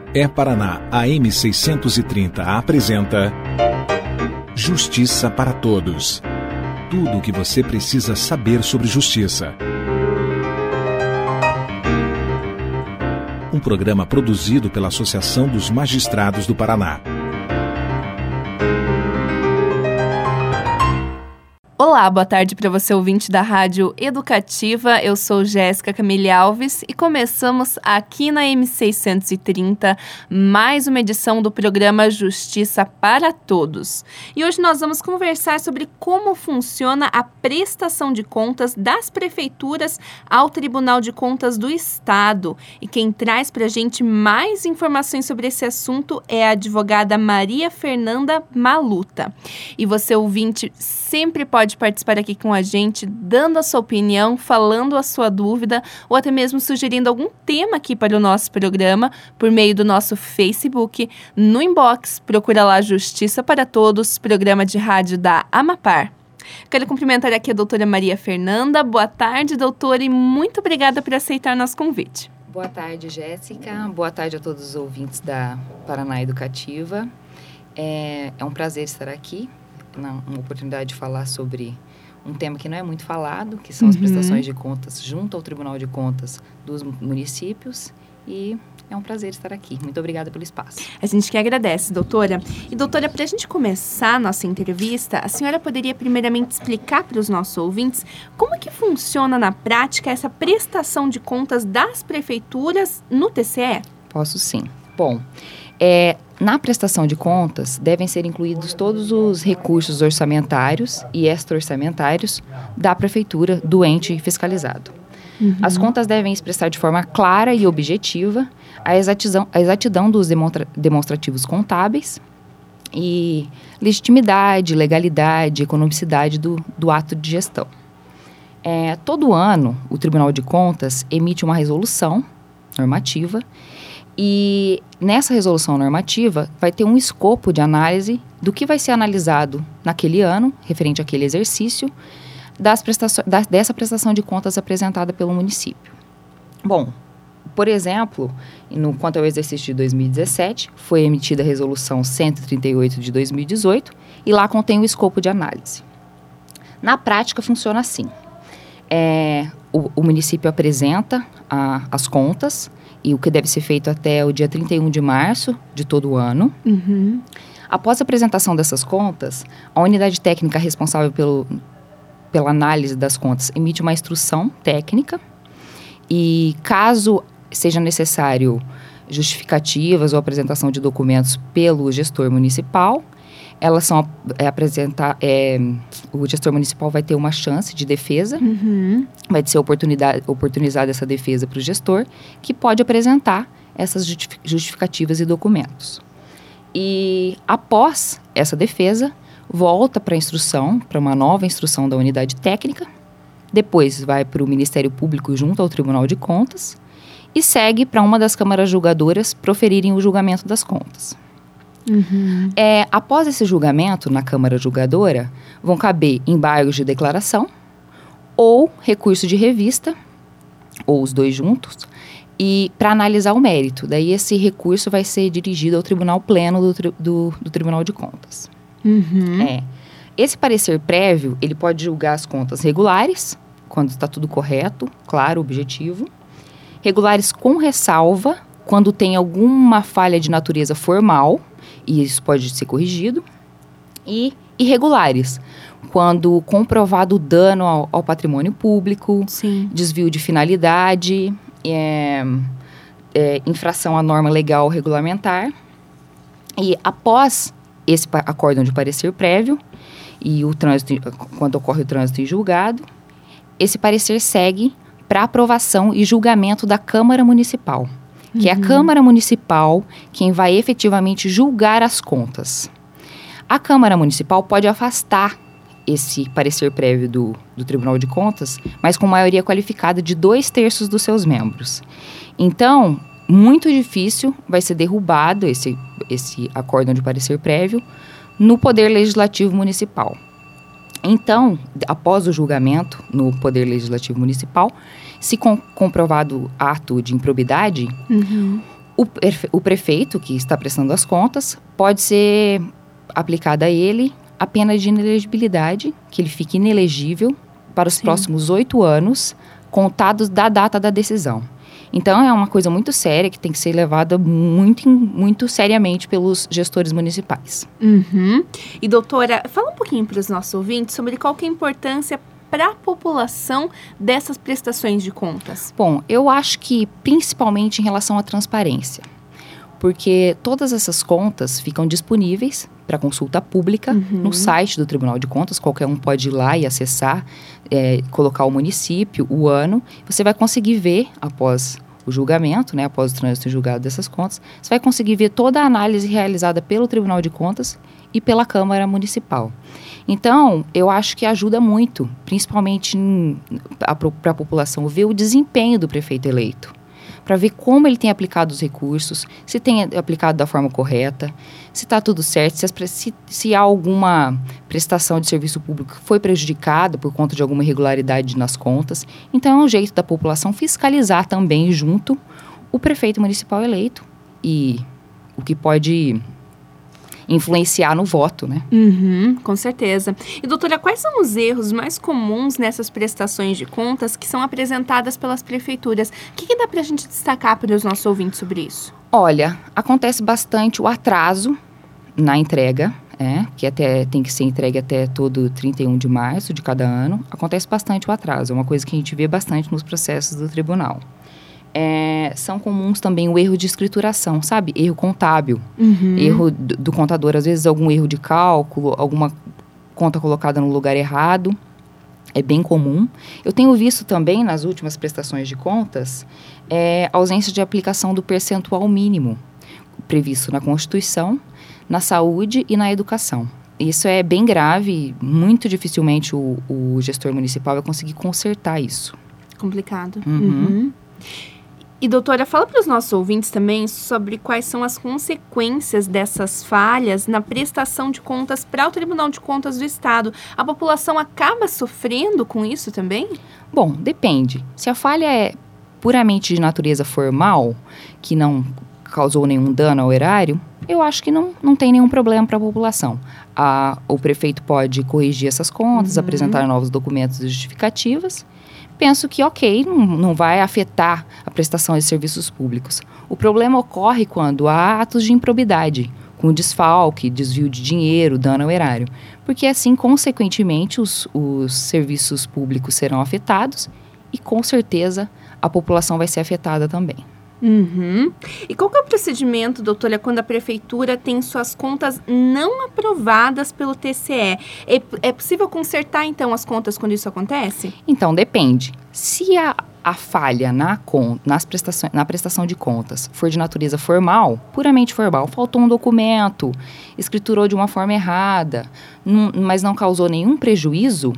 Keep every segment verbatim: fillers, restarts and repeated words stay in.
É Paraná A M seiscentos e trinta apresenta Justiça para Todos. Tudo o que você precisa saber sobre justiça. Um programa produzido pela Associação dos Magistrados do Paraná. Olá, boa tarde para você ouvinte da Rádio Educativa. Eu sou Jéssica Camille Alves e começamos aqui na M seiscentos e trinta mais uma edição do programa Justiça para Todos. E hoje nós vamos conversar sobre como funciona a prestação de contas das prefeituras ao Tribunal de Contas do Estado. E quem traz para a gente mais informações sobre esse assunto é a advogada Maria Fernanda Maluta. E você ouvinte sempre pode participar aqui com a gente, dando a sua opinião, falando a sua dúvida ou até mesmo sugerindo algum tema aqui para o nosso programa por meio do nosso Facebook. No inbox, procura lá Justiça para Todos, programa de rádio da Amapar. Quero cumprimentar aqui a doutora Maria Fernanda. Boa tarde, doutora, e muito obrigada por aceitar nosso convite. Boa tarde, Jéssica. Boa tarde a todos os ouvintes da Paraná Educativa. É, é um prazer estar aqui. Uma oportunidade de falar sobre um tema que não é muito falado, que são as uhum. prestações de contas junto ao Tribunal de Contas dos municípios, e é um prazer estar aqui. Muito obrigada pelo espaço. A gente que agradece, doutora. E doutora, para a gente começar a nossa entrevista, a senhora poderia primeiramente explicar para os nossos ouvintes como é que funciona na prática essa prestação de contas das prefeituras no T C E? Posso sim. Bom, é... Na prestação de contas, devem ser incluídos todos os recursos orçamentários e extra-orçamentários da prefeitura do ente fiscalizado. Uhum. As contas devem expressar de forma clara e objetiva a exatidão, a exatidão dos demonstra, demonstrativos contábeis e legitimidade, legalidade, economicidade do, do ato de gestão. É, todo ano, o Tribunal de Contas emite uma resolução normativa. E nessa resolução normativa vai ter um escopo de análise do que vai ser analisado naquele ano, referente àquele exercício, das prestações, da, dessa prestação de contas apresentada pelo município. Bom, por exemplo, no quanto ao exercício de dois mil e dezessete, foi emitida a resolução cento e trinta e oito de dois mil e dezoito e lá contém o escopo de análise. Na prática funciona assim, é, o, o município apresenta a, as contas, e o que deve ser feito até o dia trinta e um de março de todo o ano. Uhum. Após a apresentação dessas contas, a unidade técnica responsável pelo, pela análise das contas emite uma instrução técnica e, caso seja necessário justificativas ou apresentação de documentos pelo gestor municipal, elas são é, apresentar, é, o gestor municipal vai ter uma chance de defesa, uhum. vai ser oportunidade, oportunizada essa defesa para o gestor, que pode apresentar essas justificativas e documentos. E após essa defesa, volta para a instrução, para uma nova instrução da unidade técnica, depois vai para o Ministério Público junto ao Tribunal de Contas e segue para uma das câmaras julgadoras proferirem o julgamento das contas. Uhum. É, após esse julgamento na Câmara Julgadora, vão caber embargos de declaração ou recurso de revista, ou os dois juntos, e para analisar o mérito. Daí esse recurso vai ser dirigido ao Tribunal Pleno do, tri, do, do Tribunal de Contas. Uhum. É, esse parecer prévio, ele pode julgar as contas regulares, quando está tudo correto, claro, objetivo. Regulares com ressalva, quando tem alguma falha de natureza formal, e isso pode ser corrigido, e irregulares, quando comprovado dano ao, ao patrimônio público, Sim. desvio de finalidade, é, é, infração à norma legal regulamentar. E após esse acórdão de parecer prévio, e o trânsito, quando ocorre o trânsito em julgado, esse parecer segue para aprovação e julgamento da Câmara Municipal. Que uhum. é a Câmara Municipal quem vai efetivamente julgar as contas. A Câmara Municipal pode afastar esse parecer prévio do, do Tribunal de Contas, mas com maioria qualificada de dois terços dos seus membros. Então, muito difícil vai ser derrubado esse, esse acórdão de parecer prévio no Poder Legislativo Municipal. Então, após o julgamento no Poder Legislativo Municipal, se com, comprovado ato de improbidade, uhum. O, o prefeito que está prestando as contas pode ser aplicada a ele a pena de inelegibilidade, que ele fique inelegível para os Sim. próximos oito anos, contados da data da decisão. Então, é uma coisa muito séria que tem que ser levada muito, muito seriamente pelos gestores municipais. Uhum. E, doutora, fala um pouquinho para os nossos ouvintes sobre qual que é a importância para a população dessas prestações de contas. Bom, eu acho que principalmente em relação à transparência, porque todas essas contas ficam disponíveis para consulta pública uhum. no site do Tribunal de Contas. Qualquer um pode ir lá e acessar, é, colocar o município, o ano. Você vai conseguir ver, após o julgamento, né, após o trânsito em julgado dessas contas, você vai conseguir ver toda a análise realizada pelo Tribunal de Contas e pela Câmara Municipal. Então, eu acho que ajuda muito, principalmente para a população, ver o desempenho do prefeito eleito, para ver como ele tem aplicado os recursos, se tem aplicado da forma correta, se está tudo certo, se, as, se, se há alguma prestação de serviço público que foi prejudicada por conta de alguma irregularidade nas contas. Então, é um jeito da população fiscalizar também junto o prefeito municipal eleito e o que pode influenciar no voto, né? Uhum, com certeza. E, doutora, quais são os erros mais comuns nessas prestações de contas que são apresentadas pelas prefeituras? O que, que dá para a gente destacar para os nossos ouvintes sobre isso? Olha, acontece bastante o atraso na entrega, é, que até tem que ser entregue até todo trinta e um de março de cada ano. Acontece bastante o atraso, é uma coisa que a gente vê bastante nos processos do tribunal. É, são comuns também o erro de escrituração, sabe? Erro contábil, uhum. erro do, do contador, às vezes algum erro de cálculo, alguma conta colocada no lugar errado, é bem comum. Eu tenho visto também, nas últimas prestações de contas, é, ausência de aplicação do percentual mínimo previsto na Constituição, na saúde e na educação. Isso é bem grave, muito dificilmente o, o gestor municipal vai conseguir consertar isso. Complicado. Uhum. Uhum. E, doutora, fala para os nossos ouvintes também sobre quais são as consequências dessas falhas na prestação de contas para o Tribunal de Contas do Estado. A população acaba sofrendo com isso também? Bom, depende. Se a falha é puramente de natureza formal, que não causou nenhum dano ao erário, eu acho que não, não tem nenhum problema para a população. A, o prefeito pode corrigir essas contas, uhum. apresentar novos documentos e justificativas. Penso que, ok, não, não vai afetar a prestação de serviços públicos. O problema ocorre quando há atos de improbidade, com desfalque, desvio de dinheiro, dano ao erário. Porque, assim, consequentemente, os, os serviços públicos serão afetados e, com certeza, a população vai ser afetada também. Uhum. E qual que é o procedimento, doutora, quando a prefeitura tem suas contas não aprovadas pelo T C E? É, é possível consertar, então, as contas quando isso acontece? Então, depende. Se a, a falha na, con, nas prestações, na prestação de contas for de natureza formal, puramente formal, faltou um documento, escriturou de uma forma errada, num, mas não causou nenhum prejuízo,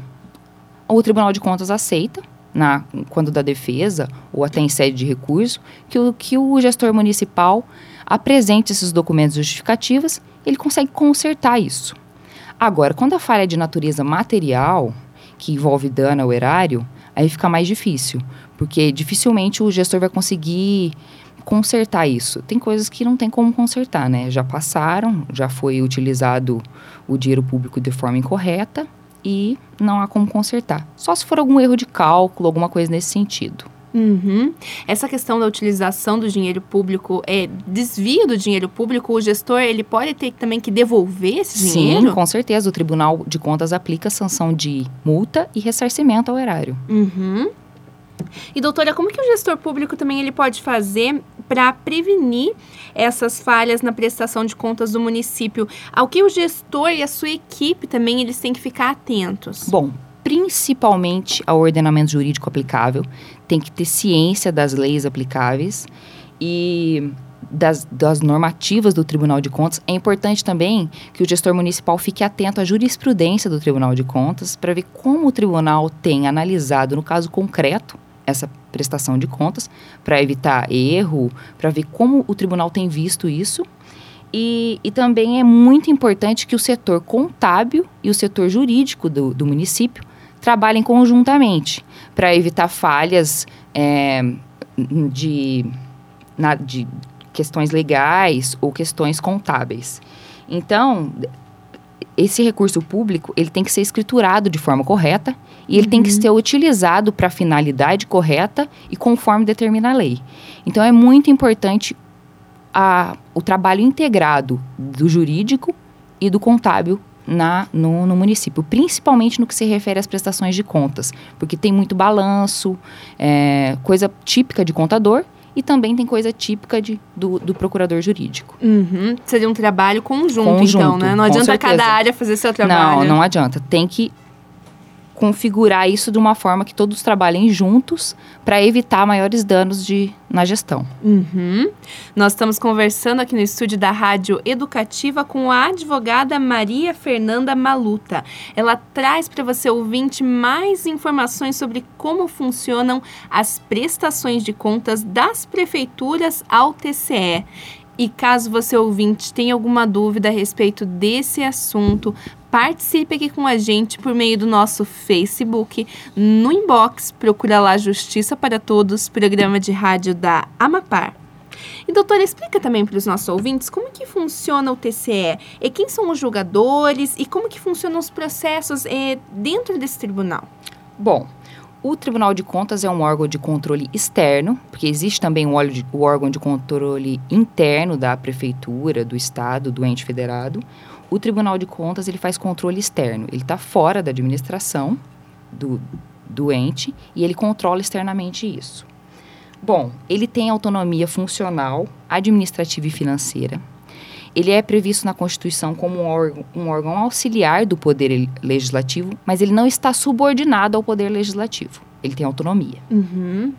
o Tribunal de Contas aceita, Na, quando da defesa, ou até em sede de recurso, que o, que o gestor municipal apresente esses documentos justificativos, ele consegue consertar isso. Agora, quando a falha é de natureza material, que envolve dano ao erário, aí fica mais difícil, porque dificilmente o gestor vai conseguir consertar isso. Tem coisas que não tem como consertar, né? Já passaram, já foi utilizado o dinheiro público de forma incorreta, e não há como consertar. Só se for algum erro de cálculo, alguma coisa nesse sentido. Uhum. Essa questão da utilização do dinheiro público, é, desvio do dinheiro público, o gestor ele pode ter também que devolver esse Sim, dinheiro? Sim, com certeza. O Tribunal de Contas aplica sanção de multa e ressarcimento ao erário. Uhum. E, doutora, como que o gestor público também ele pode fazer para prevenir essas falhas na prestação de contas do município? Ao que o gestor e a sua equipe também eles têm que ficar atentos? Bom, principalmente ao ordenamento jurídico aplicável, tem que ter ciência das leis aplicáveis e das, das normativas do Tribunal de Contas. É importante também que o gestor municipal fique atento à jurisprudência do Tribunal de Contas para ver como o tribunal tem analisado, no caso concreto, essa prestação de contas, para evitar erro, para ver como o tribunal tem visto isso. E, e também é muito importante que o setor contábil e o setor jurídico do, do município trabalhem conjuntamente para evitar falhas é, de, na, de questões legais ou questões contábeis. Então, esse recurso público, ele tem que ser escriturado de forma correta e ele uhum. tem que ser utilizado para a finalidade correta e conforme determina a lei. Então, é muito importante a, o trabalho integrado do jurídico e do contábil na, no, no município, principalmente no que se refere às prestações de contas, porque tem muito balanço, é, coisa típica de contador, e também tem coisa típica de, do, do procurador jurídico. Uhum. Seria um trabalho conjunto, conjunto então, né? Não adianta certeza. cada área fazer seu trabalho. Não, não adianta. Tem que configurar isso de uma forma que todos trabalhem juntos para evitar maiores danos de, na gestão. Uhum. Nós estamos conversando aqui no estúdio da Rádio Educativa com a advogada Maria Fernanda Maluta. Ela traz para você, ouvinte, mais informações sobre como funcionam as prestações de contas das prefeituras ao T C E. E caso você, ouvinte, tenha alguma dúvida a respeito desse assunto, participe aqui com a gente por meio do nosso Facebook, no inbox, procura lá Justiça para Todos, programa de rádio da Amapar. E, doutora, explica também para os nossos ouvintes como que funciona o T C E, e quem são os julgadores e como que funcionam os processos é, dentro desse tribunal. Bom, o Tribunal de Contas é um órgão de controle externo, porque existe também o órgão de controle interno da prefeitura, do estado, do ente federado. O Tribunal de Contas, ele faz controle externo. Ele está fora da administração do, do ente e ele controla externamente isso. Bom, ele tem autonomia funcional, administrativa e financeira. Ele é previsto na Constituição como um órgão, um órgão auxiliar do Poder Legislativo, mas ele não está subordinado ao Poder Legislativo. Ele tem autonomia. Uhum.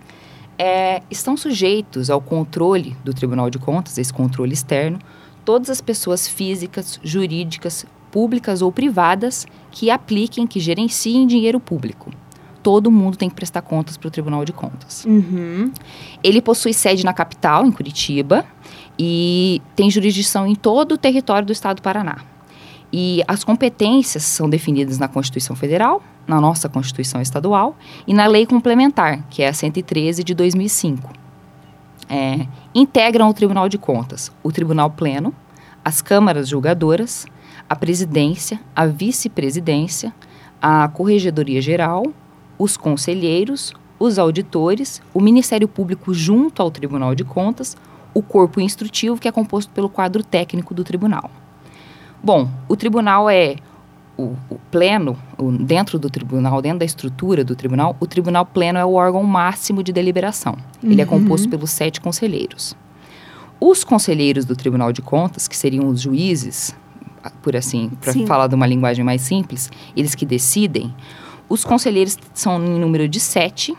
É, estão sujeitos ao controle do Tribunal de Contas, esse controle externo, todas as pessoas físicas, jurídicas, públicas ou privadas que apliquem, que gerenciem dinheiro público. Todo mundo tem que prestar contas para o Tribunal de Contas. Uhum. Ele possui sede na capital, em Curitiba, e tem jurisdição em todo o território do estado do Paraná. E as competências são definidas na Constituição Federal, na nossa Constituição Estadual e na Lei Complementar, que é a cento e treze de dois mil e cinco. É, integram o Tribunal de Contas o Tribunal Pleno, as câmaras julgadoras, a presidência, a vice-presidência, a Corregedoria Geral, os conselheiros, os auditores, o Ministério Público junto ao Tribunal de Contas, o corpo instrutivo, que é composto pelo quadro técnico do tribunal. Bom, o tribunal é o, o pleno, o, dentro do tribunal, dentro da estrutura do tribunal, o tribunal pleno é o órgão máximo de deliberação. Uhum. Ele é composto pelos sete conselheiros. Os conselheiros do Tribunal de Contas, que seriam os juízes, por assim, para falar de uma linguagem mais simples, eles que decidem. Os conselheiros são em número de sete.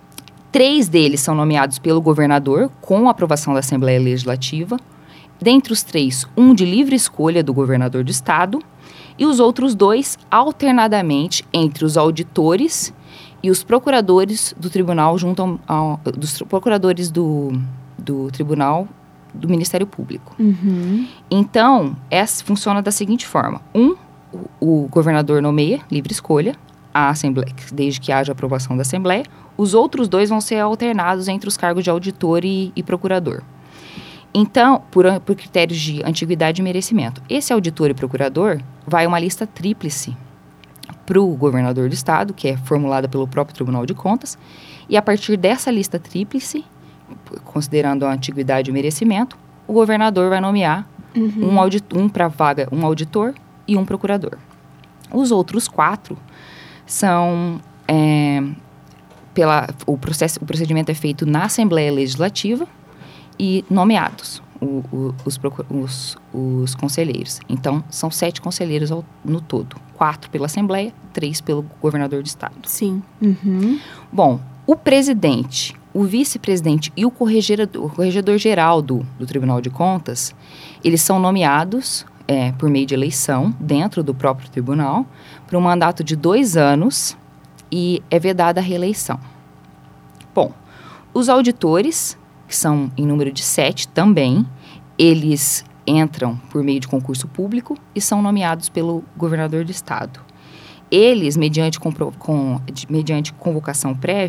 Três deles são nomeados pelo governador, com a aprovação da Assembleia Legislativa. Dentre os três, um de livre escolha do governador do estado. E os outros dois, alternadamente, entre os auditores e os procuradores do tribunal, junto ao, ao, dos procuradores do, do tribunal do Ministério Público. Uhum. Então, essa funciona da seguinte forma. Um, o, o governador nomeia, livre escolha, a Assembleia, desde que haja aprovação da Assembleia. Os outros dois vão ser alternados entre os cargos de auditor e, e procurador. Então, por, por critérios de antiguidade e merecimento. Esse auditor e procurador vai uma lista tríplice para o governador do estado, que é formulada pelo próprio Tribunal de Contas, e a partir dessa lista tríplice, considerando a antiguidade e merecimento, o governador vai nomear uhum. um, audit, um para vaga, um auditor e um procurador. Os outros quatro são... É, pela, o, processo, o procedimento é feito na Assembleia Legislativa e nomeados o, o, os, os, os conselheiros. Então, são sete conselheiros ao, no todo. Quatro pela Assembleia, três pelo governador do estado. Sim. Uhum. Bom, o presidente, o vice-presidente e o corregedor, o corregedor geral do, do Tribunal de Contas, eles são nomeados é, por meio de eleição dentro do próprio tribunal para um mandato de dois anos e é vedada a reeleição. Bom, os auditores, que são em número de sete também, eles entram por meio de concurso público e são nomeados pelo governador do estado. Eles, mediante, compro, com, mediante convocação prévia,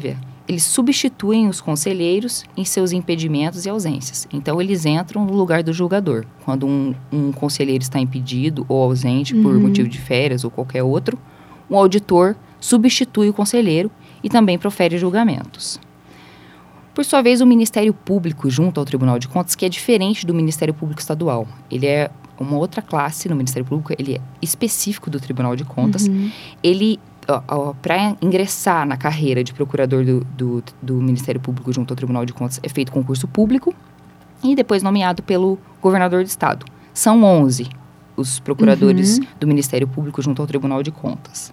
eles substituem os conselheiros em seus impedimentos e ausências. Então, eles entram no lugar do julgador. Quando um, um conselheiro está impedido ou ausente uhum. por motivo de férias ou qualquer outro, o auditor substitui o conselheiro e também profere julgamentos. Por sua vez, o Ministério Público junto ao Tribunal de Contas, que é diferente do Ministério Público Estadual. Ele é uma outra classe no Ministério Público, ele é específico do Tribunal de Contas. Uhum. Ele, para ingressar na carreira de procurador do, do, do Ministério Público junto ao Tribunal de Contas, é feito concurso público e depois nomeado pelo governador do estado. São onze os procuradores uhum. do Ministério Público junto ao Tribunal de Contas.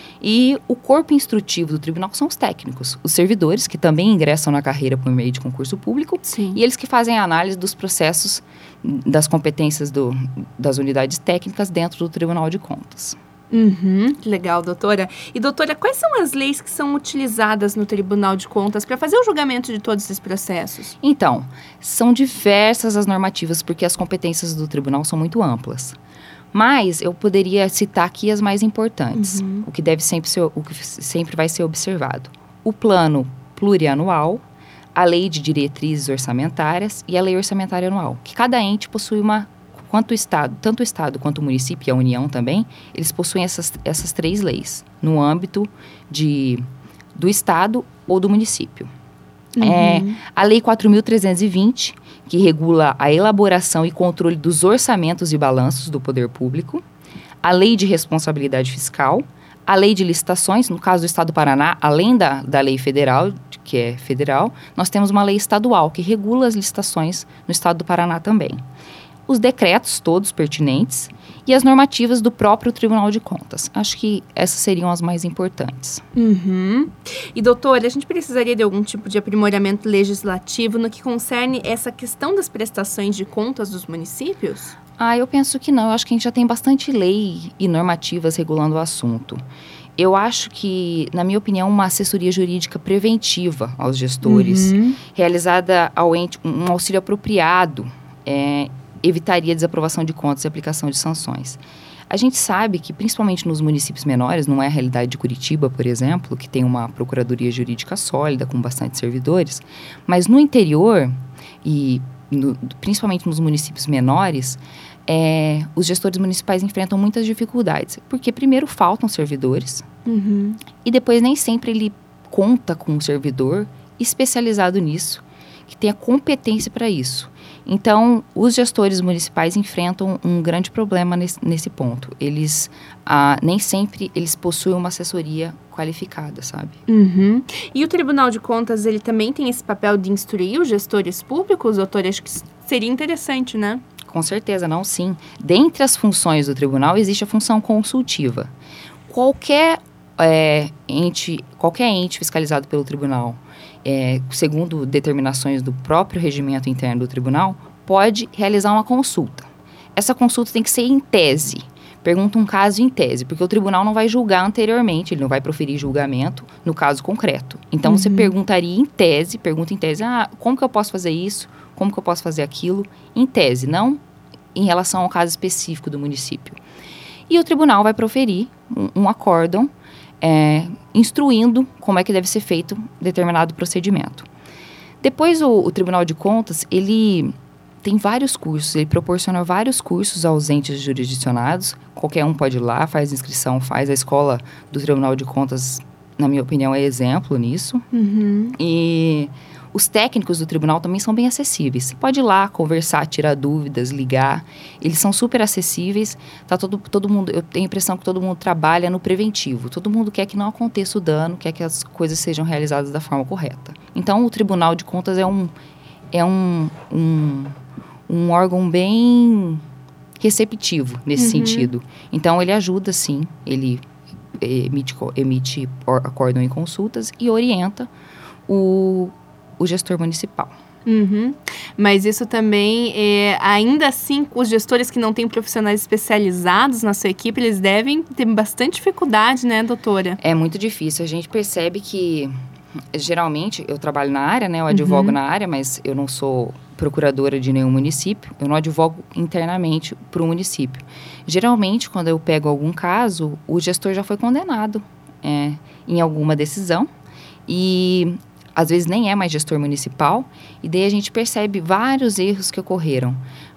E o corpo instrutivo do tribunal são os técnicos, os servidores, que também ingressam na carreira por meio de concurso público. Sim. E eles que fazem a análise dos processos, das competências do, das unidades técnicas dentro do Tribunal de Contas. Uhum, legal, doutora. E, doutora, quais são as leis que são utilizadas no Tribunal de Contas para fazer o julgamento de todos esses processos? Então, são diversas as normativas, porque as competências do tribunal são muito amplas. Mas eu poderia citar aqui as mais importantes, uhum. o que deve sempre ser, o que sempre vai ser observado. O plano plurianual, a lei de diretrizes orçamentárias e a lei orçamentária anual, que cada ente possui uma, quanto o Estado, tanto o Estado quanto o município e a União também, eles possuem essas, essas três leis, no âmbito de, do Estado ou do município. Uhum. É, a lei quatro mil trezentos e vinte, que regula a elaboração e controle dos orçamentos e balanços do poder público, a lei de responsabilidade fiscal, a lei de licitações, no caso do Estado do Paraná, além da, da lei federal, que é federal, nós temos uma lei estadual que regula as licitações no Estado do Paraná também. Os decretos todos pertinentes e as normativas do próprio Tribunal de Contas. Acho que essas seriam as mais importantes. Uhum. E, doutora, a gente precisaria de algum tipo de aprimoramento legislativo no que concerne essa questão das prestações de contas dos municípios? Ah, eu penso que não. Eu acho que a gente já tem bastante lei e normativas regulando o assunto. Eu acho que, na minha opinião, uma assessoria jurídica preventiva aos gestores, uhum. realizada ao ente, um auxílio apropriado, é, evitaria a desaprovação de contas e aplicação de sanções. A gente sabe que, principalmente nos municípios menores, não é a realidade de Curitiba, por exemplo, que tem uma procuradoria jurídica sólida, com bastante servidores, mas no interior, e no, principalmente nos municípios menores, é, os gestores municipais enfrentam muitas dificuldades, porque primeiro faltam servidores, uhum. e depois nem sempre ele conta com um servidor especializado nisso, que tenha competência para isso. Então, os gestores municipais enfrentam um grande problema nesse, nesse ponto. Eles, ah, nem sempre, eles possuem uma assessoria qualificada, sabe? Uhum. E o Tribunal de Contas, ele também tem esse papel de instruir os gestores públicos, doutor? Acho que seria interessante, né? Com certeza, não, sim. Dentre as funções do tribunal, existe a função consultiva. Qualquer, é, ente, qualquer ente fiscalizado pelo tribunal, É, segundo determinações do próprio regimento interno do tribunal, pode realizar uma consulta. Essa consulta tem que ser em tese. Pergunta um caso em tese, porque o tribunal não vai julgar anteriormente, ele não vai proferir julgamento no caso concreto. Então, uhum. você perguntaria em tese, pergunta em tese, ah, como que eu posso fazer isso? Como que eu posso fazer aquilo? Em tese, não em relação ao caso específico do município. E o tribunal vai proferir um, um acórdão, É, instruindo como é que deve ser feito determinado procedimento. Depois, o, o Tribunal de Contas, ele tem vários cursos, ele proporciona vários cursos aos entes jurisdicionados, qualquer um pode ir lá, faz inscrição, faz. A escola do Tribunal de Contas, na minha opinião, é exemplo nisso. Uhum. E os técnicos do tribunal também são bem acessíveis. Você pode ir lá, conversar, tirar dúvidas, ligar. Eles são super acessíveis. Tá todo, todo mundo, eu tenho a impressão que todo mundo trabalha no preventivo. Todo mundo quer que não aconteça o dano, quer que as coisas sejam realizadas da forma correta. Então, o Tribunal de Contas é um, é um, um, um órgão bem receptivo nesse uhum. sentido. Então, ele ajuda, sim. Ele emite, emite acórdão em consultas e orienta o o gestor municipal. Uhum. Mas isso também, é, ainda assim, os gestores que não têm profissionais especializados na sua equipe, eles devem ter bastante dificuldade, né, doutora? É muito difícil. A gente percebe que, geralmente, eu trabalho na área, né, eu advogo uhum. na área, mas eu não sou procuradora de nenhum município, eu não advogo internamente para o município. Geralmente, quando eu pego algum caso, o gestor já foi condenado é, em alguma decisão e às vezes nem é mais gestor municipal, e daí a gente percebe vários erros que ocorreram.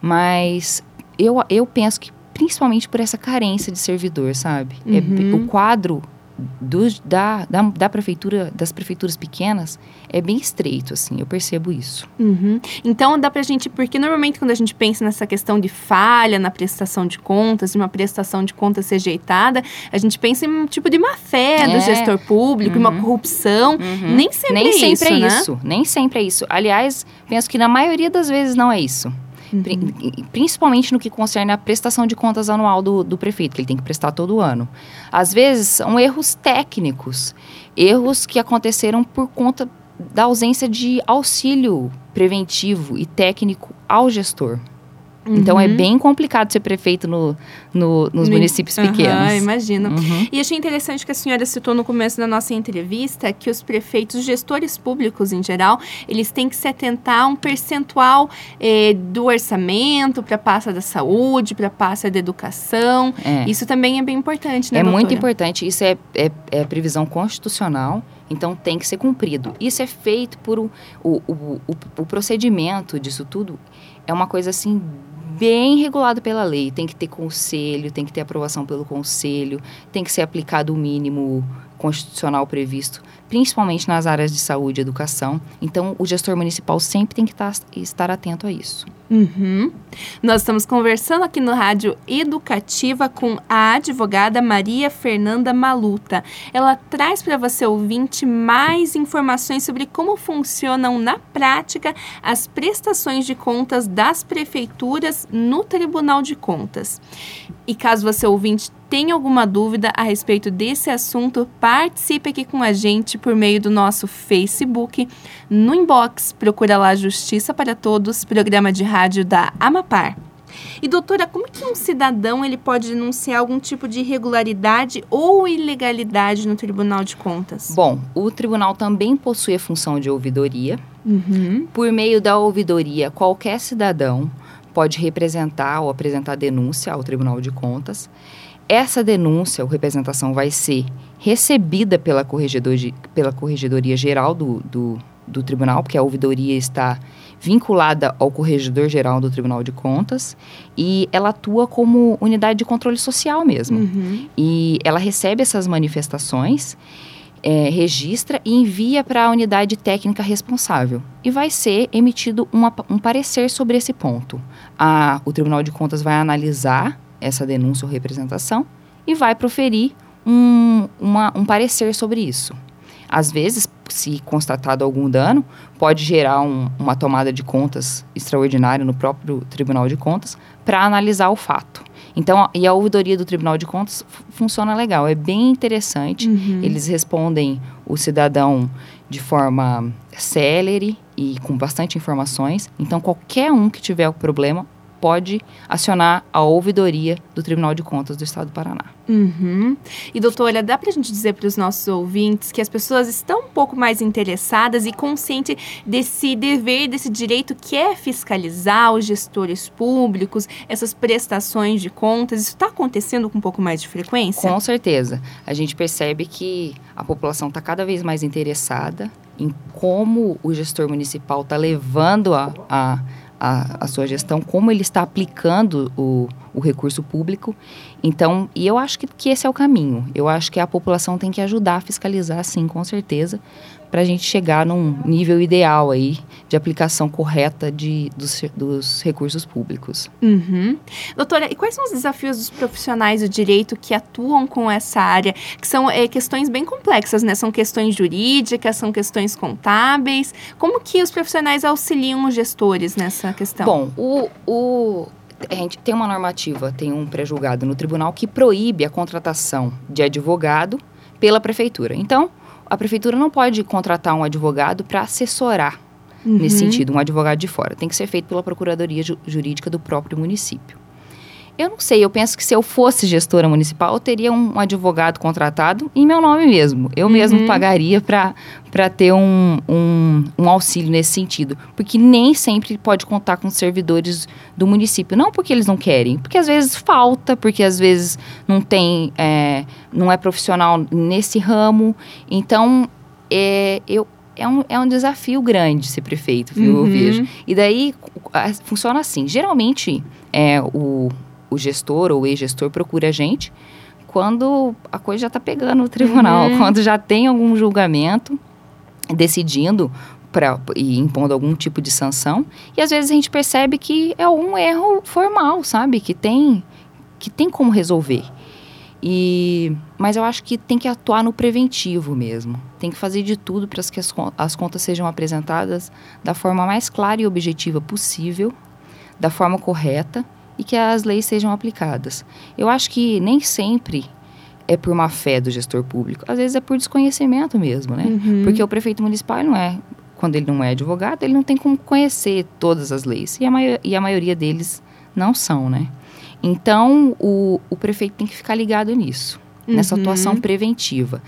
Mas eu, eu penso que principalmente por essa carência de servidor, sabe? Uhum. É, o quadro do, da, da, da prefeitura, das prefeituras pequenas é bem estreito, assim, eu percebo isso. Uhum. Então, dá pra gente... Porque normalmente quando a gente pensa nessa questão de falha na prestação de contas, de uma prestação de contas rejeitada, a gente pensa em um tipo de má-fé É. do gestor público, Uhum. uma corrupção. Uhum. Nem sempre Nem é sempre isso, é né? isso, nem sempre é isso. Aliás, penso que na maioria das vezes não é isso. Uhum. Pri- Principalmente no que concerne a prestação de contas anual do, do prefeito, que ele tem que prestar todo ano. Às vezes, são erros técnicos, erros que aconteceram por conta da ausência de auxílio preventivo e técnico ao gestor. Uhum. Então, é bem complicado ser prefeito no, no- nos No- municípios Aham, pequenos. imagino. Uhum. E achei interessante que a senhora citou no começo da nossa entrevista que os prefeitos, os gestores públicos em geral, eles têm que se atentar a um percentual eh, do orçamento para a pasta da saúde, para a pasta da educação. É. Isso também é bem importante, né, É muito doutora? importante, isso é, é, é previsão constitucional, então tem que ser cumprido. Isso é feito por o, o, o, o, o procedimento disso tudo, é uma coisa assim bem regulado pela lei. Tem que ter conselho, tem que ter aprovação pelo conselho, tem que ser aplicado o mínimo constitucional previsto, principalmente nas áreas de saúde e educação. Então, o gestor municipal sempre tem que tá, estar atento a isso. Uhum. Nós estamos conversando aqui no Rádio Educativa com a advogada Maria Fernanda Maluta. Ela traz para você, ouvinte, mais informações sobre como funcionam na prática as prestações de contas das prefeituras no Tribunal de Contas. E caso você, ouvinte, tenha alguma dúvida a respeito desse assunto, participe aqui com a gente por meio do nosso Facebook. No inbox, procura lá Justiça para Todos, programa de rádio da Amapar. E doutora, como que um cidadão ele pode denunciar algum tipo de irregularidade ou ilegalidade no Tribunal de Contas? Bom, o tribunal também possui a função de ouvidoria. Uhum. Por meio da ouvidoria, qualquer cidadão pode representar ou apresentar denúncia ao Tribunal de Contas. Essa denúncia ou representação vai ser recebida pela, corregedor, pela Corregedoria Geral do, do, do Tribunal, porque a ouvidoria está vinculada ao Corregedor Geral do Tribunal de Contas, e ela atua como unidade de controle social mesmo. Uhum. E ela recebe essas manifestações, é, registra e envia para a unidade técnica responsável. E vai ser emitido uma, um parecer sobre esse ponto. A, o Tribunal de Contas vai analisar essa denúncia ou representação e vai proferir um, uma, um parecer sobre isso. Às vezes, se constatado algum dano, pode gerar um, uma tomada de contas extraordinária no próprio Tribunal de Contas para analisar o fato. Então, a, e a ouvidoria do Tribunal de Contas f- funciona legal, é bem interessante. Uhum. Eles respondem o cidadão de forma célere e com bastante informações. Então, qualquer um que tiver o problema pode acionar a ouvidoria do Tribunal de Contas do Estado do Paraná. Uhum. E, doutora, dá pra gente dizer para os nossos ouvintes que as pessoas estão um pouco mais interessadas e conscientes desse dever, desse direito que é fiscalizar os gestores públicos, essas prestações de contas? Isso está acontecendo com um pouco mais de frequência? Com certeza. A gente percebe que a população está cada vez mais interessada em como o gestor municipal está levando a, a A, a sua gestão, como ele está aplicando o, o recurso público. Então, e eu acho que, que esse é o caminho. Eu acho que a população tem que ajudar a fiscalizar, sim, com certeza, para a gente chegar num nível ideal aí de aplicação correta de, dos, dos recursos públicos. Uhum. Doutora, e quais são os desafios dos profissionais do direito que atuam com essa área? Que são é, questões bem complexas, né? São questões jurídicas, são questões contábeis. Como que os profissionais auxiliam os gestores nessa questão? Bom, o... o a gente tem uma normativa, tem um pré-julgado no tribunal que proíbe a contratação de advogado pela prefeitura. Então, a prefeitura não pode contratar um advogado para assessorar, uhum, nesse sentido, um advogado de fora. Tem que ser feito pela Procuradoria Ju- Jurídica do próprio município. Eu não sei, eu penso que se eu fosse gestora municipal, eu teria um, um advogado contratado em meu nome mesmo. Eu uhum. mesmo pagaria para ter um, um, um auxílio nesse sentido. Porque nem sempre pode contar com servidores do município. Não porque eles não querem, porque às vezes falta, porque às vezes não tem, é, não é profissional nesse ramo. Então, é, eu... é um, é um desafio grande ser prefeito, viu? Uhum. Eu vejo. E daí, a, funciona assim. Geralmente, é, o, o gestor ou o ex-gestor procura a gente quando a coisa já está pegando no tribunal, uhum. quando já tem algum julgamento decidindo pra, e impondo algum tipo de sanção. E às vezes a gente percebe que é um erro formal, sabe? Que tem, que tem como resolver. E, mas eu acho que tem que atuar no preventivo mesmo. Tem que fazer de tudo para que as, as contas sejam apresentadas da forma mais clara e objetiva possível, da forma correta e que as leis sejam aplicadas. Eu acho que nem sempre é por má fé do gestor público. Às vezes é por desconhecimento mesmo, né? Uhum. Porque o prefeito municipal não é, quando ele não é advogado, ele não tem como conhecer todas as leis. E a, mai- e a maioria deles não são, né? Então, o, o prefeito tem que ficar ligado nisso, uhum. nessa atuação preventiva.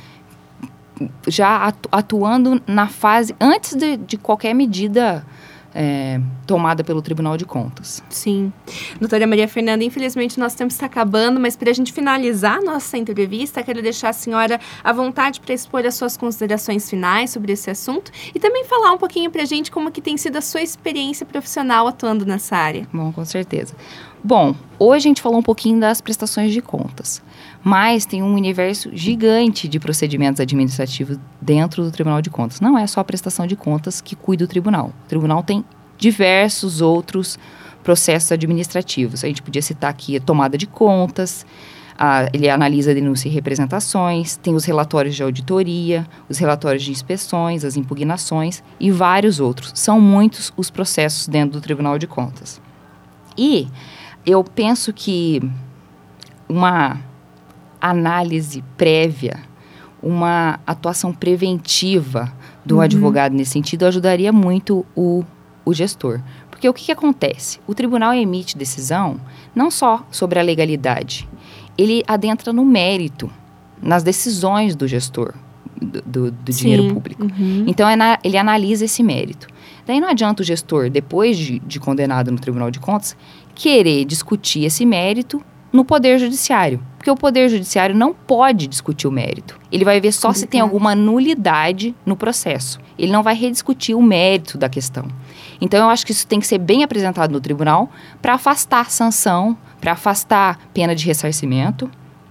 Já atu, atuando na fase, antes de, de qualquer medida é, tomada pelo Tribunal de Contas. Sim. Doutora Maria Fernanda, infelizmente nosso tempo está acabando, mas para a gente finalizar nossa entrevista, quero deixar a senhora à vontade para expor as suas considerações finais sobre esse assunto e também falar um pouquinho para a gente como que tem sido a sua experiência profissional atuando nessa área. Bom, com certeza. Bom, hoje a gente falou um pouquinho das prestações de contas, mas tem um universo gigante de procedimentos administrativos dentro do Tribunal de Contas. Não é só a prestação de contas que cuida do tribunal. O tribunal tem diversos outros processos administrativos. A gente podia citar aqui a tomada de contas, a, ele analisa denúncias e representações, tem os relatórios de auditoria, os relatórios de inspeções, as impugnações e vários outros. São muitos os processos dentro do Tribunal de Contas. E eu penso que uma análise prévia, uma atuação preventiva do uhum. advogado nesse sentido ajudaria muito o, o gestor. Porque o que, que acontece? O tribunal emite decisão não só sobre a legalidade, ele adentra no mérito, nas decisões do gestor do, do, do dinheiro público. Uhum. Então, é na, ele analisa esse mérito. Daí não adianta o gestor, depois de, de condenado no Tribunal de Contas, querer discutir esse mérito no Poder Judiciário. Porque o Poder Judiciário não pode discutir o mérito. Ele vai ver só Complicado. Se tem alguma nulidade no processo. Ele não vai rediscutir o mérito da questão. Então, eu acho que isso tem que ser bem apresentado no tribunal para afastar sanção, para afastar pena de ressarcimento.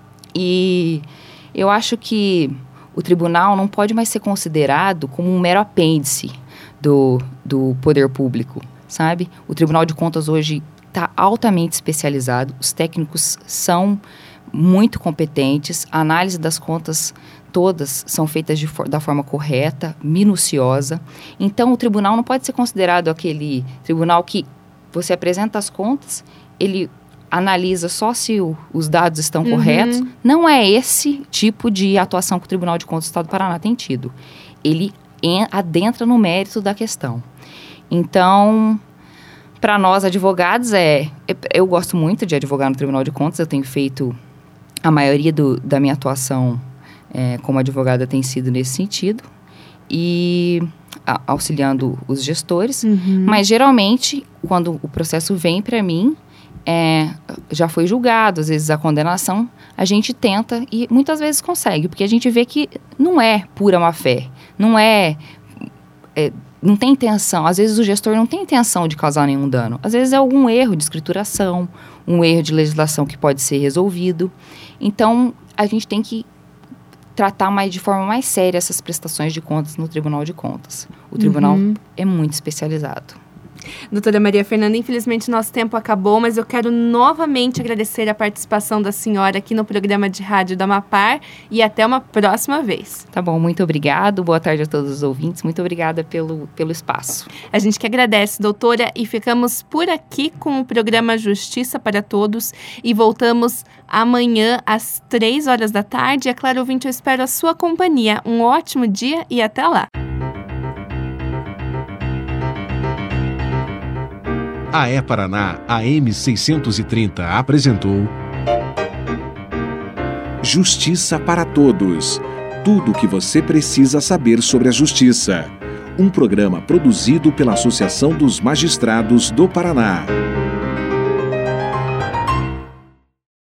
E eu acho que o tribunal não pode mais ser considerado como um mero apêndice do, do poder público, sabe? O Tribunal de Contas hoje está altamente especializado, os técnicos são muito competentes, a análise das contas todas são feitas de for- da forma correta, minuciosa. Então, o tribunal não pode ser considerado aquele tribunal que você apresenta as contas, ele analisa só se o, os dados estão uhum. corretos. Não é esse tipo de atuação que o Tribunal de Contas do Estado do Paraná tem tido. Ele en- adentra no mérito da questão. Então, para nós advogados, é, é, eu gosto muito de advogar no Tribunal de Contas, eu tenho feito, a maioria do, da minha atuação é, como advogada tem sido nesse sentido, e a, auxiliando os gestores, uhum. mas geralmente, quando o processo vem para mim, é, já foi julgado, às vezes a condenação, a gente tenta e muitas vezes consegue, porque a gente vê que não é pura má-fé, não é... é não tem intenção, às vezes o gestor não tem intenção de causar nenhum dano. Às vezes é algum erro de escrituração, um erro de legislação que pode ser resolvido. Então, a gente tem que tratar mais, de forma mais séria essas prestações de contas no Tribunal de Contas. O tribunal uhum. é muito especializado. Doutora Maria Fernanda, infelizmente nosso tempo acabou, mas eu quero novamente agradecer a participação da senhora aqui no programa de rádio da Amapar e até uma próxima vez. Tá bom, muito obrigado, boa tarde a todos os ouvintes, muito obrigada pelo, pelo espaço. A gente que agradece, doutora, e ficamos por aqui com o programa Justiça para Todos e voltamos amanhã às três horas da tarde. É claro, ouvinte, eu espero a sua companhia. Um ótimo dia e até lá. A E-Paraná, A M seiscentos e trinta, apresentou Justiça para Todos. Tudo o que você precisa saber sobre a justiça. Um programa produzido pela Associação dos Magistrados do Paraná.